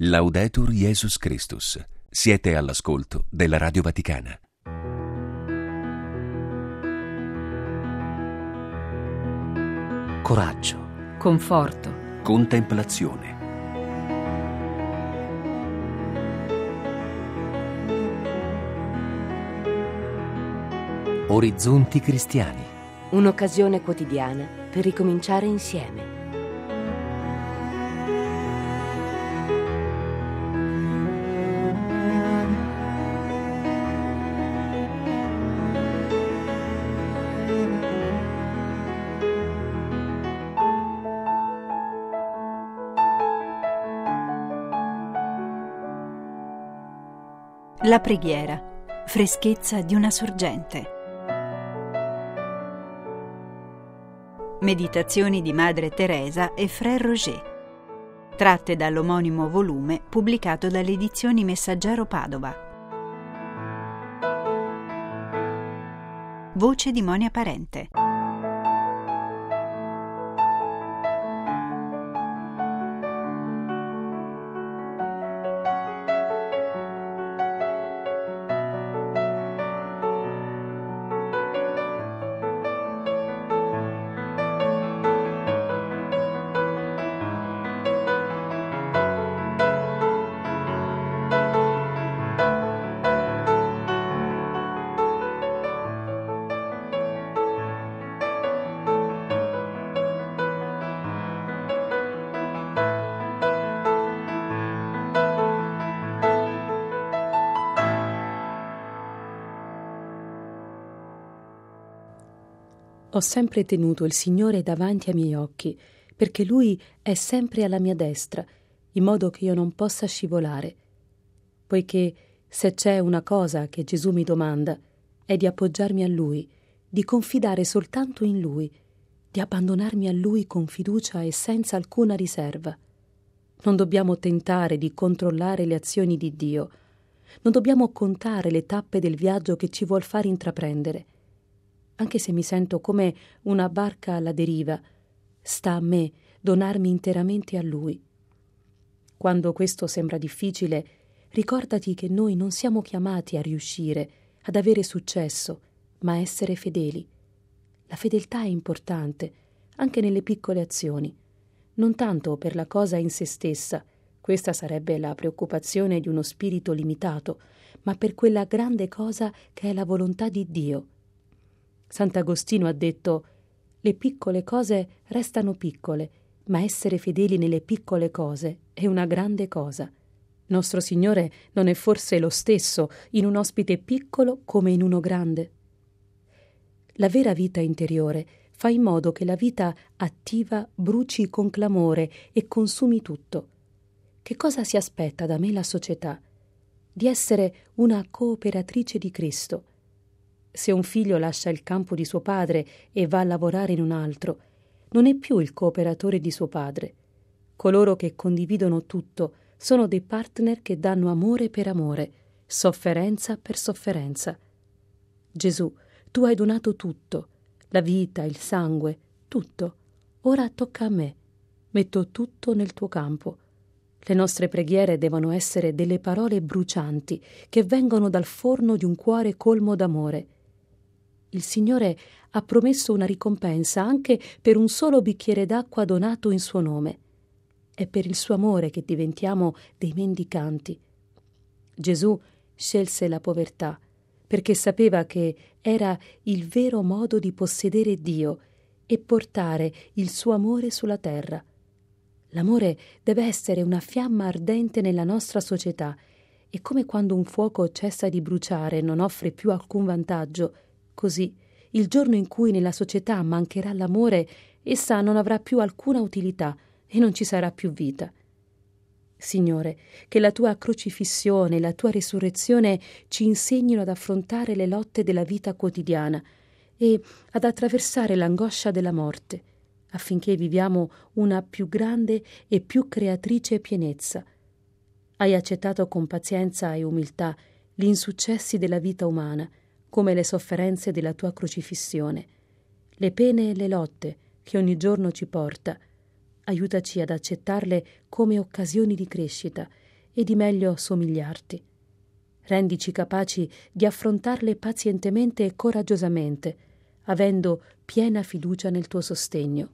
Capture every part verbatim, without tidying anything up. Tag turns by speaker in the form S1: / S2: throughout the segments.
S1: Laudetur Jesus Christus. Siete all'ascolto della Radio Vaticana. Coraggio,
S2: conforto,
S1: contemplazione. Orizzonti cristiani.
S3: Un'occasione quotidiana per ricominciare insieme.
S2: La preghiera, freschezza di una sorgente. Meditazioni di Madre Teresa e Frère Roger, tratte dall'omonimo volume pubblicato dalle edizioni Messaggero Padova. Voce di Monia Parente.
S4: Ho sempre tenuto il Signore davanti ai miei occhi, perché Lui è sempre alla mia destra, in modo che io non possa scivolare. Poiché se c'è una cosa che Gesù mi domanda, è di appoggiarmi a Lui, di confidare soltanto in Lui, di abbandonarmi a Lui con fiducia e senza alcuna riserva. Non dobbiamo tentare di controllare le azioni di Dio, non dobbiamo contare le tappe del viaggio che ci vuol far intraprendere. Anche se mi sento come una barca alla deriva, sta a me donarmi interamente a Lui. Quando questo sembra difficile, ricordati che noi non siamo chiamati a riuscire, ad avere successo, ma a essere fedeli. La fedeltà è importante, anche nelle piccole azioni, non tanto per la cosa in se stessa, questa sarebbe la preoccupazione di uno spirito limitato, ma per quella grande cosa che è la volontà di Dio. Sant'Agostino ha detto: le piccole cose restano piccole, ma essere fedeli nelle piccole cose è una grande cosa. Nostro Signore non è forse lo stesso in un ospite piccolo come in uno grande? La vera vita interiore fa in modo che la vita attiva bruci con clamore e consumi tutto. Che cosa si aspetta da me la società? Di essere una cooperatrice di Cristo. Se un figlio lascia il campo di suo padre e va a lavorare in un altro, non è più il cooperatore di suo padre. Coloro che condividono tutto sono dei partner che danno amore per amore, sofferenza per sofferenza. Gesù, tu hai donato tutto, la vita, il sangue, tutto. Ora tocca a me. Metto tutto nel tuo campo. Le nostre preghiere devono essere delle parole brucianti che vengono dal forno di un cuore colmo d'amore. Il Signore ha promesso una ricompensa anche per un solo bicchiere d'acqua donato in suo nome. È per il suo amore che diventiamo dei mendicanti. Gesù scelse la povertà perché sapeva che era il vero modo di possedere Dio e portare il suo amore sulla terra. L'amore deve essere una fiamma ardente nella nostra società e come quando un fuoco cessa di bruciare e non offre più alcun vantaggio, così, il giorno in cui nella società mancherà l'amore, essa non avrà più alcuna utilità e non ci sarà più vita. Signore, che la tua crocifissione e la tua risurrezione ci insegnino ad affrontare le lotte della vita quotidiana e ad attraversare l'angoscia della morte, affinché viviamo una più grande e più creatrice pienezza. Hai accettato con pazienza e umiltà gli insuccessi della vita umana, come le sofferenze della tua crocifissione, le pene e le lotte che ogni giorno ci porta. Aiutaci ad accettarle come occasioni di crescita e di meglio somigliarti. Rendici capaci di affrontarle pazientemente e coraggiosamente, avendo piena fiducia nel tuo sostegno.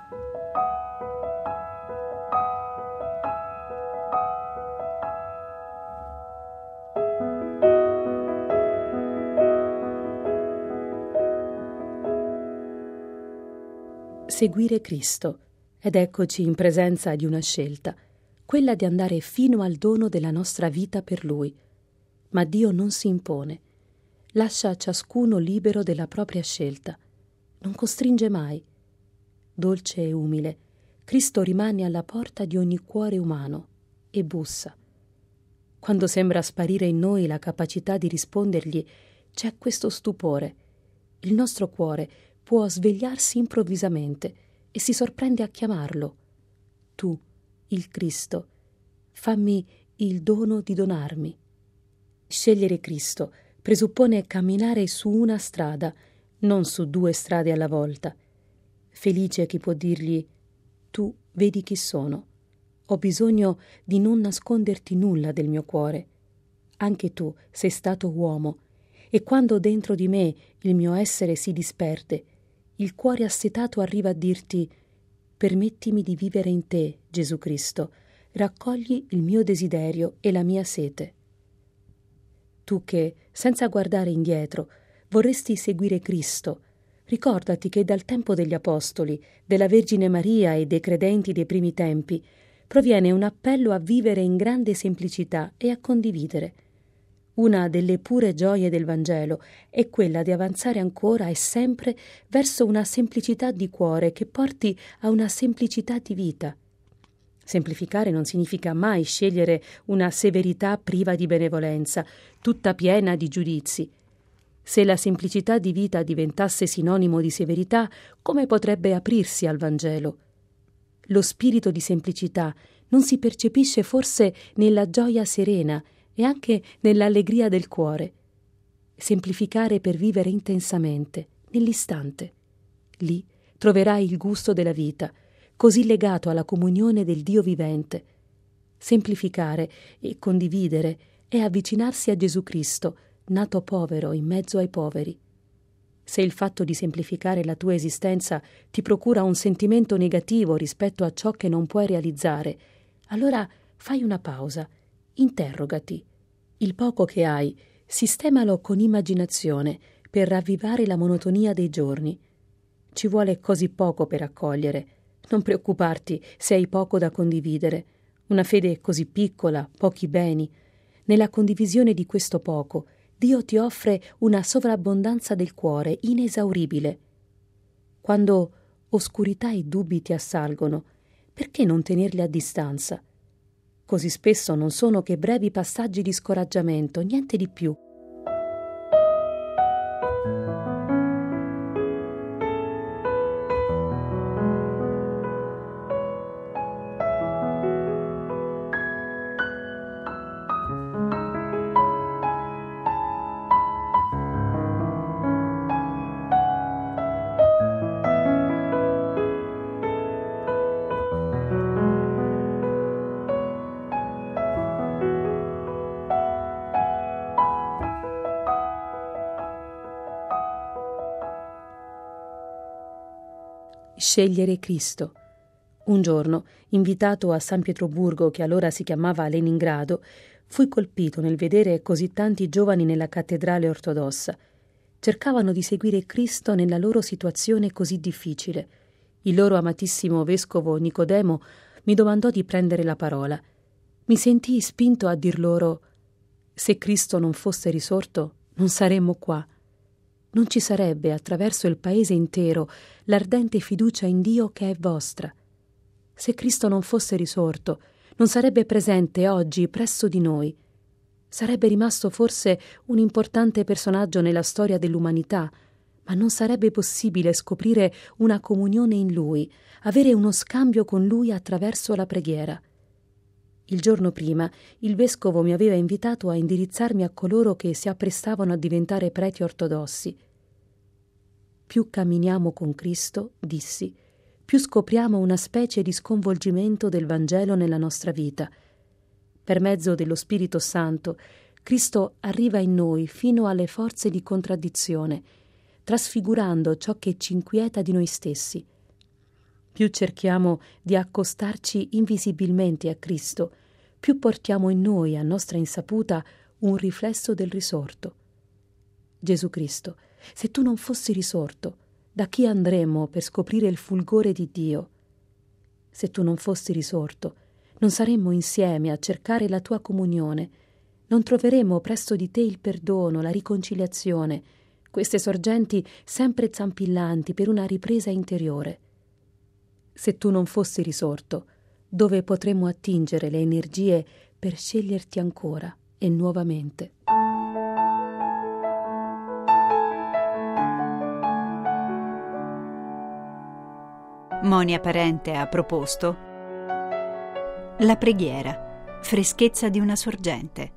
S4: Seguire Cristo, ed eccoci in presenza di una scelta, quella di andare fino al dono della nostra vita per Lui. Ma Dio non si impone, lascia ciascuno libero della propria scelta, non costringe mai. Dolce e umile, Cristo rimane alla porta di ogni cuore umano e bussa. Quando sembra sparire in noi la capacità di rispondergli, c'è questo stupore. Il nostro cuore può svegliarsi improvvisamente e si sorprende a chiamarlo. Tu, il Cristo, fammi il dono di donarmi. Scegliere Cristo presuppone camminare su una strada, non su due strade alla volta. Felice chi può dirgli: tu vedi chi sono. Ho bisogno di non nasconderti nulla del mio cuore. Anche tu sei stato uomo, e quando dentro di me il mio essere si disperde, il cuore assetato arriva a dirti: permettimi di vivere in te, Gesù Cristo, raccogli il mio desiderio e la mia sete. Tu che, senza guardare indietro, vorresti seguire Cristo, ricordati che dal tempo degli Apostoli, della Vergine Maria e dei credenti dei primi tempi, proviene un appello a vivere in grande semplicità e a condividere. Una delle pure gioie del Vangelo è quella di avanzare ancora e sempre verso una semplicità di cuore che porti a una semplicità di vita. Semplificare non significa mai scegliere una severità priva di benevolenza, tutta piena di giudizi. Se la semplicità di vita diventasse sinonimo di severità, come potrebbe aprirsi al Vangelo? Lo spirito di semplicità non si percepisce forse nella gioia serena e anche nell'allegria del cuore. Semplificare per vivere intensamente, nell'istante. Lì troverai il gusto della vita, così legato alla comunione del Dio vivente. Semplificare e condividere è avvicinarsi a Gesù Cristo, nato povero in mezzo ai poveri. Se il fatto di semplificare la tua esistenza ti procura un sentimento negativo rispetto a ciò che non puoi realizzare, allora fai una pausa. Interrogati. Il poco che hai, sistemalo con immaginazione per ravvivare la monotonia dei giorni. Ci vuole così poco per accogliere. Non preoccuparti se hai poco da condividere. Una fede così piccola, pochi beni. Nella condivisione di questo poco, Dio ti offre una sovrabbondanza del cuore inesauribile. Quando oscurità e dubbi ti assalgono, perché non tenerli a distanza? Così spesso non sono che brevi passaggi di scoraggiamento, niente di più. Scegliere Cristo. Un giorno, invitato a San Pietroburgo, che allora si chiamava Leningrado, fui colpito nel vedere così tanti giovani nella cattedrale ortodossa. Cercavano di seguire Cristo nella loro situazione così difficile. Il loro amatissimo vescovo Nicodemo mi domandò di prendere la parola. Mi sentii spinto a dir loro: se Cristo non fosse risorto, non saremmo qua. Non ci sarebbe attraverso il paese intero l'ardente fiducia in Dio che è vostra. Se Cristo non fosse risorto, non sarebbe presente oggi presso di noi. Sarebbe rimasto forse un importante personaggio nella storia dell'umanità, ma non sarebbe possibile scoprire una comunione in Lui, avere uno scambio con Lui attraverso la preghiera. Il giorno prima il vescovo mi aveva invitato a indirizzarmi a coloro che si apprestavano a diventare preti ortodossi. Più camminiamo con Cristo, dissi, più scopriamo una specie di sconvolgimento del Vangelo nella nostra vita. Per mezzo dello Spirito Santo, Cristo arriva in noi fino alle forze di contraddizione, trasfigurando ciò che ci inquieta di noi stessi. Più cerchiamo di accostarci invisibilmente a Cristo, più portiamo in noi, a nostra insaputa, un riflesso del risorto. Gesù Cristo, se tu non fossi risorto, da chi andremmo per scoprire il fulgore di Dio? Se tu non fossi risorto, non saremmo insieme a cercare la tua comunione, non troveremo presso di te il perdono, la riconciliazione, queste sorgenti sempre zampillanti per una ripresa interiore. Se tu non fossi risorto, dove potremmo attingere le energie per sceglierti ancora e nuovamente?
S2: Monia Parente ha proposto La preghiera, freschezza di una sorgente.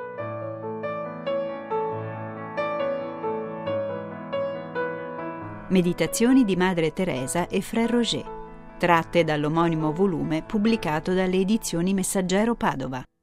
S2: Meditazioni di Madre Teresa e Frère Roger, tratte dall'omonimo volume pubblicato dalle edizioni Messaggero Padova.